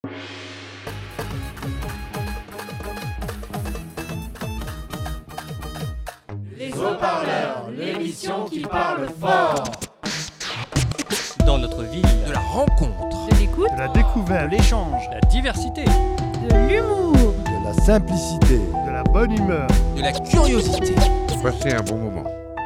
Les haut-parleurs, l'émission qui parle fort. Dans notre ville, de la rencontre, de l'écoute, de la découverte, de l'échange, de la diversité, de l'humour, de la simplicité, de la bonne humeur, de la curiosité. Passez un bon moment.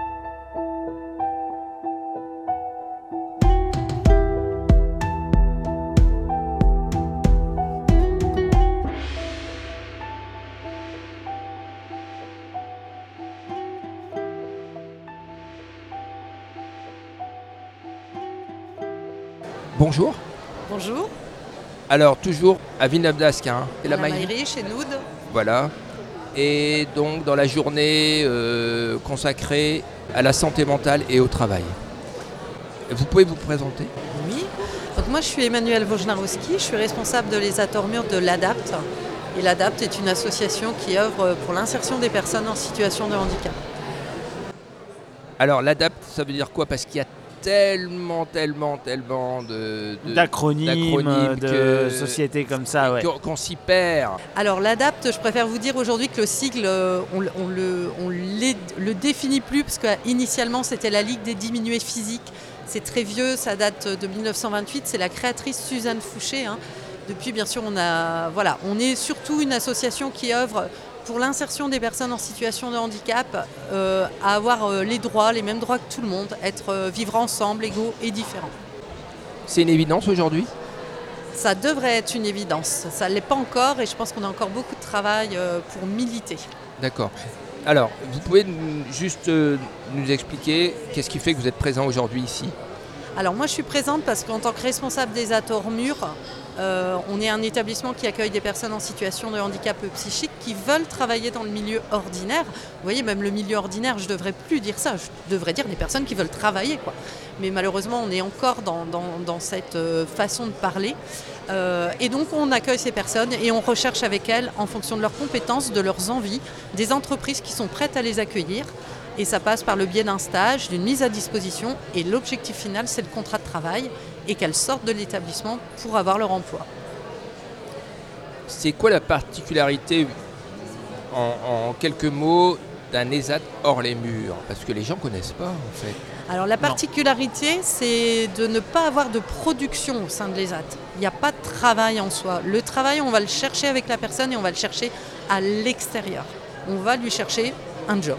Bonjour. Bonjour. Alors, toujours à Villeneuve-d'Ascq, et la Maillerie chez Noud. Voilà. Et donc, dans la journée consacrée à la santé mentale et au travail. Vous pouvez vous présenter ? Oui. Donc, moi, je suis Emmanuelle Wojnarowski. Je suis responsable de l'ESAT Ormur de l'ADAPT. Et l'ADAPT est une association qui œuvre pour l'insertion des personnes en situation de handicap. Alors, l'ADAPT, ça veut dire quoi ? Parce qu'il y a tellement d'acronymes, de sociétés comme ça, ouais. Qu'on s'y perd. Alors l'ADAPT, je préfère vous dire aujourd'hui que le sigle, on le définit plus, parce qu'initialement c'était la Ligue des diminués physiques. C'est très vieux, ça date de 1928, c'est la créatrice Suzanne Fouché. Depuis, bien sûr, on est surtout une association qui œuvre pour l'insertion des personnes en situation de handicap, à avoir les mêmes droits que tout le monde, vivre ensemble, égaux et différents. C'est une évidence aujourd'hui ? Ça devrait être une évidence. Ça ne l'est pas encore et je pense qu'on a encore beaucoup de travail pour militer. D'accord. Alors, vous pouvez juste nous expliquer qu'est-ce qui fait que vous êtes présent aujourd'hui ici ? Alors moi je suis présente parce qu'en tant que responsable des ESAT Ormur, on est un établissement qui accueille des personnes en situation de handicap psychique qui veulent travailler dans le milieu ordinaire. Vous voyez, même le milieu ordinaire, je ne devrais plus dire ça, je devrais dire des personnes qui veulent travailler, quoi. Mais malheureusement, on est encore dans cette façon de parler. Et donc, on accueille ces personnes et on recherche avec elles, en fonction de leurs compétences, de leurs envies, des entreprises qui sont prêtes à les accueillir. Et ça passe par le biais d'un stage, d'une mise à disposition. Et l'objectif final, c'est le contrat de travail et qu'elles sortent de l'établissement pour avoir leur emploi. C'est quoi la particularité, en quelques mots, d'un ESAT hors les murs ? Parce que les gens ne connaissent pas, en fait. Alors la particularité, c'est de ne pas avoir de production au sein de l'ESAT. Il n'y a pas de travail en soi. Le travail, on va le chercher avec la personne et on va le chercher à l'extérieur. On va lui chercher un job.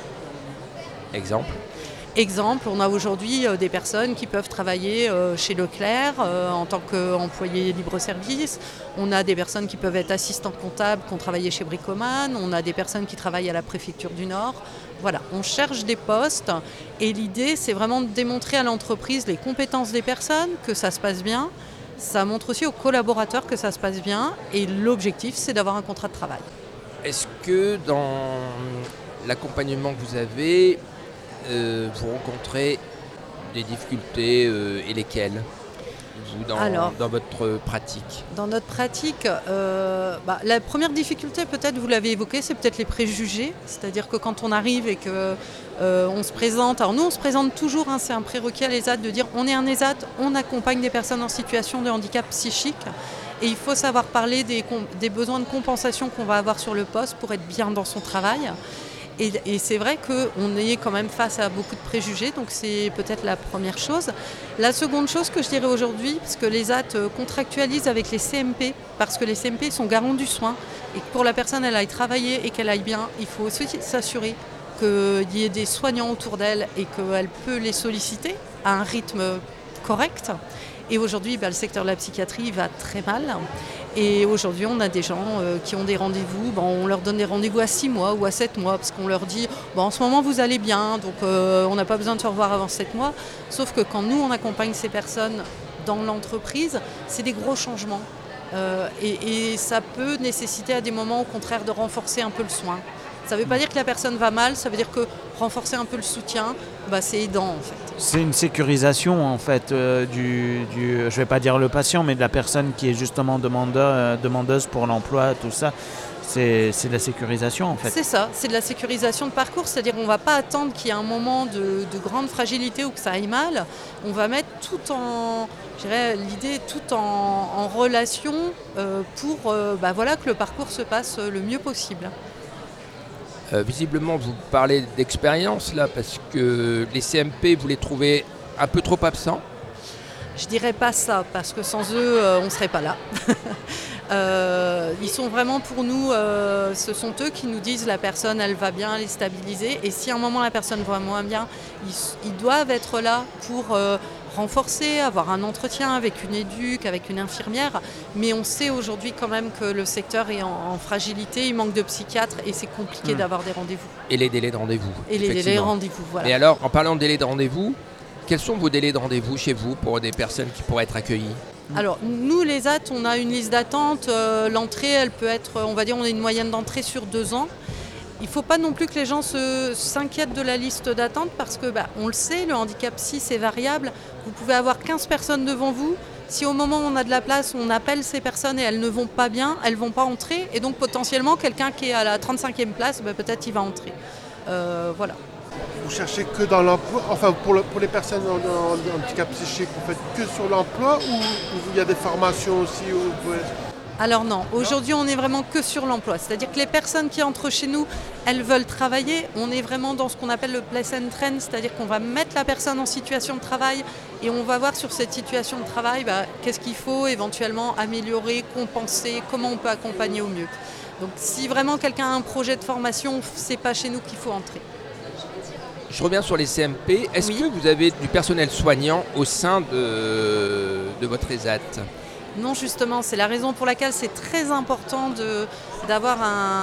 Exemple, on a aujourd'hui des personnes qui peuvent travailler chez Leclerc en tant qu'employés libre-service. On a des personnes qui peuvent être assistants comptables, qui ont travaillé chez Bricoman. On a des personnes qui travaillent à la préfecture du Nord. Voilà, on cherche des postes et l'idée, c'est vraiment de démontrer à l'entreprise les compétences des personnes, que ça se passe bien. Ça montre aussi aux collaborateurs que ça se passe bien et l'objectif, c'est d'avoir un contrat de travail. Est-ce que dans l'accompagnement que vous avez, vous rencontrez des difficultés et lesquelles dans votre pratique ? Dans notre pratique, la première difficulté, peut-être, vous l'avez évoqué, c'est peut-être les préjugés. C'est-à-dire que quand on arrive et qu'on se présente, alors nous on se présente toujours, c'est un prérequis à l'ESAT de dire on est un ESAT, on accompagne des personnes en situation de handicap psychique. Et il faut savoir parler des besoins de compensation qu'on va avoir sur le poste pour être bien dans son travail. Et c'est vrai qu'on est quand même face à beaucoup de préjugés, donc c'est peut-être la première chose. La seconde chose que je dirais aujourd'hui, parce que l'ESAT contractualise avec les CMP, parce que les CMP sont garants du soin, et que pour la personne, elle aille travailler et qu'elle aille bien, il faut aussi s'assurer qu'il y ait des soignants autour d'elle et qu'elle peut les solliciter à un rythme correct. Et aujourd'hui, le secteur de la psychiatrie va très mal. Et aujourd'hui, on a des gens qui ont des rendez-vous. On leur donne des rendez-vous à 6 mois ou à 7 mois parce qu'on leur dit en ce moment, vous allez bien, donc on n'a pas besoin de se revoir avant 7 mois. Sauf que quand nous, on accompagne ces personnes dans l'entreprise, c'est des gros changements. Et ça peut nécessiter à des moments, au contraire, de renforcer un peu le soin. Ça ne veut pas dire que la personne va mal, ça veut dire que renforcer un peu le soutien, c'est aidant en fait. C'est une sécurisation en fait je vais pas dire le patient, mais de la personne qui est justement demandeuse pour l'emploi, tout ça. C'est de la sécurisation en fait. C'est ça, c'est de la sécurisation de parcours, c'est-à-dire qu'on ne va pas attendre qu'il y ait un moment de grande fragilité ou que ça aille mal. On va mettre l'idée tout en relation pour que le parcours se passe le mieux possible. Visiblement, vous parlez d'expérience là, parce que les CMP, vous les trouvez un peu trop absents. Je dirais pas ça, parce que sans eux, on ne serait pas là. Ils sont vraiment pour nous, ce sont eux qui nous disent la personne, elle va bien, elle est stabilisée. Et si à un moment la personne va moins bien, ils doivent être là pour renforcer, avoir un entretien avec une éduque, avec une infirmière. Mais on sait aujourd'hui quand même que le secteur est en fragilité, il manque de psychiatres et c'est compliqué d'avoir des rendez-vous. Et les délais de rendez-vous. Et les délais de rendez-vous, voilà. Et alors, en parlant de délais de rendez-vous, quels sont vos délais de rendez-vous chez vous pour des personnes qui pourraient être accueillies ? Alors, nous, les AT, on a une liste d'attente. L'entrée, elle peut être, on va dire, on a une moyenne d'entrée sur 2 ans. Il ne faut pas non plus que les gens s'inquiètent de la liste d'attente parce que, on le sait, le handicap psy, c'est variable. Vous pouvez avoir 15 personnes devant vous. Si au moment où on a de la place, on appelle ces personnes et elles ne vont pas bien, elles ne vont pas entrer. Et donc, potentiellement, quelqu'un qui est à la 35e place, peut-être il va entrer. Voilà. Vous cherchez que dans l'emploi, enfin pour les personnes en handicap psychique, vous faites que sur l'emploi ou il y a des formations aussi Alors non, aujourd'hui on est vraiment que sur l'emploi. C'est-à-dire que les personnes qui entrent chez nous, elles veulent travailler. On est vraiment dans ce qu'on appelle le place and train, c'est-à-dire qu'on va mettre la personne en situation de travail et on va voir sur cette situation de travail qu'est-ce qu'il faut éventuellement améliorer, compenser, comment on peut accompagner au mieux. Donc si vraiment quelqu'un a un projet de formation, c'est pas chez nous qu'il faut entrer. Je reviens sur les CMP. Est-ce que vous avez du personnel soignant au sein de votre ESAT ? Non, justement, c'est la raison pour laquelle c'est très important d'avoir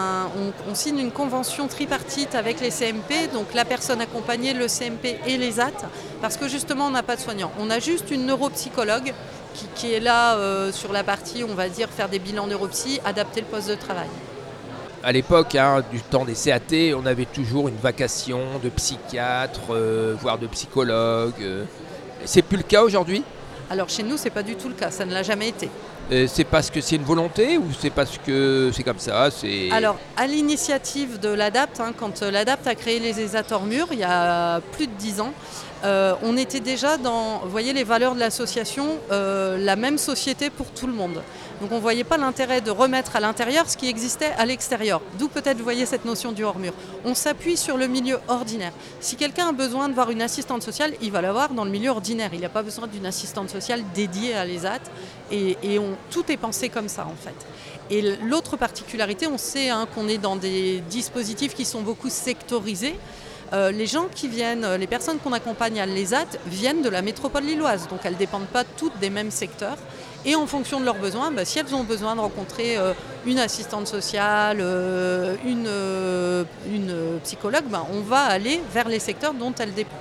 on signe une convention tripartite avec les CMP, donc la personne accompagnée, le CMP et les AT, parce que justement, on n'a pas de soignant. On a juste une neuropsychologue qui est là sur la partie, on va dire, faire des bilans neuropsy, adapter le poste de travail. À l'époque, du temps des CAT, on avait toujours une vacation de psychiatre, voire de psychologue. C'est plus le cas aujourd'hui ? Alors chez nous, c'est pas du tout le cas, ça ne l'a jamais été. C'est parce que c'est une volonté ou c'est parce que c'est comme ça ? Alors, à l'initiative de l'ADAPT, quand l'ADAPT a créé les ESAT hors mur, il y a plus de 10 ans, on était déjà dans, vous voyez, les valeurs de l'association, la même société pour tout le monde. Donc on ne voyait pas l'intérêt de remettre à l'intérieur ce qui existait à l'extérieur. D'où peut-être vous voyez cette notion du hors-mur. On s'appuie sur le milieu ordinaire. Si quelqu'un a besoin de voir une assistante sociale, il va la voir dans le milieu ordinaire. Il n'a pas besoin d'une assistante sociale dédiée à l'ESAT. Et tout est pensé comme ça en fait. Et l'autre particularité, on sait qu'on est dans des dispositifs qui sont beaucoup sectorisés. Les gens qui viennent, les personnes qu'on accompagne à l'ESAT viennent de la métropole lilloise. Donc elles ne dépendent pas toutes des mêmes secteurs. Et en fonction de leurs besoins, si elles ont besoin de rencontrer une assistante sociale, une psychologue, on va aller vers les secteurs dont elles dépendent.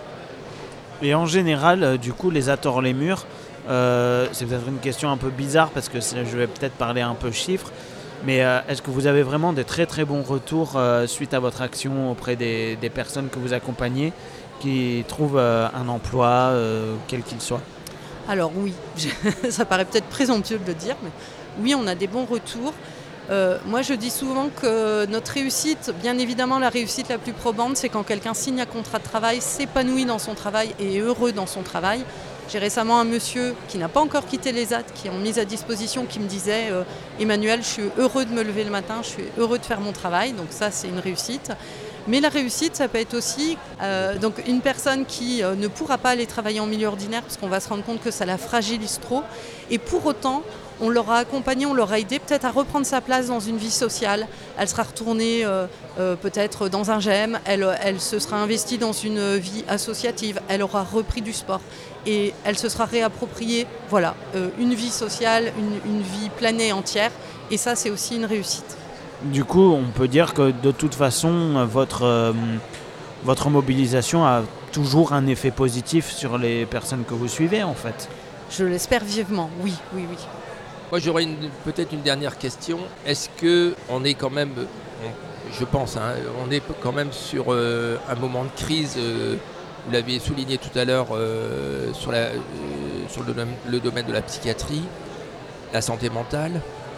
Et en général, du coup, les AT hors les murs, c'est peut-être une question un peu bizarre parce que je vais peut-être parler un peu chiffres, mais est-ce que vous avez vraiment des très très bons retours suite à votre action auprès des personnes que vous accompagnez qui trouvent un emploi, quel qu'il soit ? Alors oui, ça paraît peut-être présomptueux de le dire, mais oui, on a des bons retours. Moi, je dis souvent que notre réussite, bien évidemment, la réussite la plus probante, c'est quand quelqu'un signe un contrat de travail, s'épanouit dans son travail et est heureux dans son travail. J'ai récemment un monsieur qui n'a pas encore quitté l'ESAT, qui est en mise à disposition, qui me disait « Emmanuel, je suis heureux de me lever le matin, je suis heureux de faire mon travail ». Donc ça, c'est une réussite. Mais la réussite, ça peut être aussi donc une personne qui ne pourra pas aller travailler en milieu ordinaire parce qu'on va se rendre compte que ça la fragilise trop. Et pour autant, on l'aura accompagnée, on l'aura aidée peut-être à reprendre sa place dans une vie sociale. Elle sera retournée peut-être dans un GEM, elle se sera investie dans une vie associative, elle aura repris du sport et elle se sera réappropriée une vie sociale, une vie planée entière. Et ça, c'est aussi une réussite. Du coup, on peut dire que de toute façon, votre mobilisation a toujours un effet positif sur les personnes que vous suivez, en fait. Je l'espère vivement, oui. Moi, j'aurais peut-être une dernière question. Est-ce qu'on est quand même, je pense, on est quand même sur un moment de crise, vous l'aviez souligné tout à l'heure, sur le domaine de la psychiatrie, la santé mentale.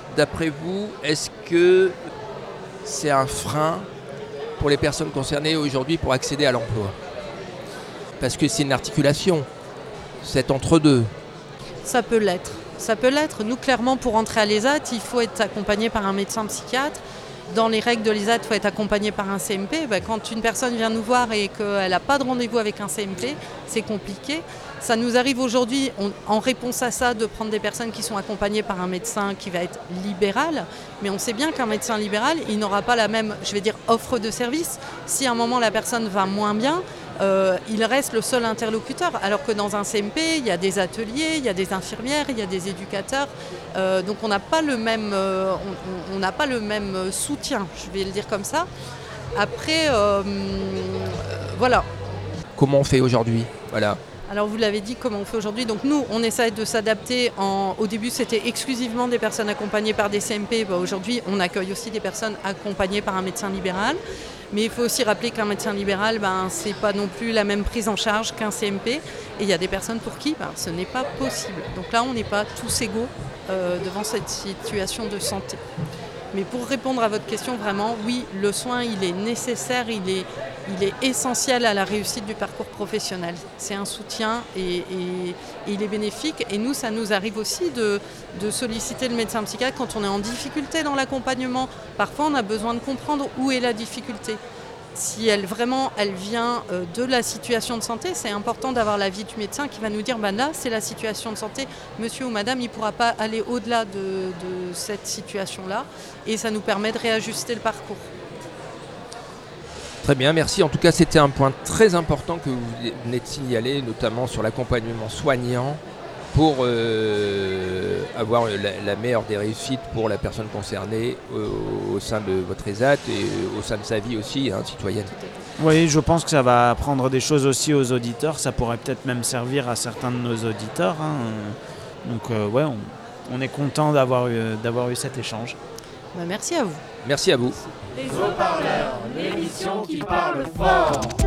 d'après vous, est-ce que c'est un frein pour les personnes concernées aujourd'hui pour accéder à l'emploi? Parce que c'est une articulation, c'est entre-deux. Ça peut l'être. Ça peut l'être. Nous, clairement, pour entrer à l'ESAT, il faut être accompagné par un médecin psychiatre. Dans les règles de l'ESAT, il faut être accompagné par un CMP. Quand une personne vient nous voir et qu'elle n'a pas de rendez-vous avec un CMP, c'est compliqué. Ça nous arrive aujourd'hui, en réponse à ça, de prendre des personnes qui sont accompagnées par un médecin qui va être libéral. Mais on sait bien qu'un médecin libéral, il n'aura pas la même, offre de service. Si à un moment la personne va moins bien, il reste le seul interlocuteur. Alors que dans un CMP, il y a des ateliers, il y a des infirmières, il y a des éducateurs. Donc on n'a pas le même, soutien, je vais le dire comme ça. Après, voilà. Comment on fait aujourd'hui? Voilà. Alors vous l'avez dit, comment on fait aujourd'hui. Donc nous, on essaie de s'adapter. Au début, c'était exclusivement des personnes accompagnées par des CMP. Aujourd'hui, on accueille aussi des personnes accompagnées par un médecin libéral. Mais il faut aussi rappeler qu'un médecin libéral, ce n'est pas non plus la même prise en charge qu'un CMP. Et il y a des personnes pour qui ce n'est pas possible. Donc là, on n'est pas tous égaux devant cette situation de santé. Mais pour répondre à votre question, vraiment, oui, le soin, il est nécessaire, il est essentiel à la réussite du parcours professionnel. C'est un soutien et il est bénéfique. Et nous, ça nous arrive aussi de solliciter le médecin psychiatre quand on est en difficulté dans l'accompagnement. Parfois, on a besoin de comprendre où est la difficulté. Si elle vient de la situation de santé, c'est important d'avoir l'avis du médecin qui va nous dire là, c'est la situation de santé. Monsieur ou madame, il ne pourra pas aller au-delà de cette situation-là. Et ça nous permet de réajuster le parcours. Très bien, merci. En tout cas, c'était un point très important que vous venez de signaler, notamment sur l'accompagnement soignant pour avoir la meilleure des réussites pour la personne concernée au sein de votre ESAT et au sein de sa vie aussi, citoyenne. Oui, je pense que ça va apprendre des choses aussi aux auditeurs. Ça pourrait peut-être même servir à certains de nos auditeurs. Donc on est content d'avoir eu cet échange. Merci à vous. Merci à vous. Les haut-parleurs, l'émission qui parle fort.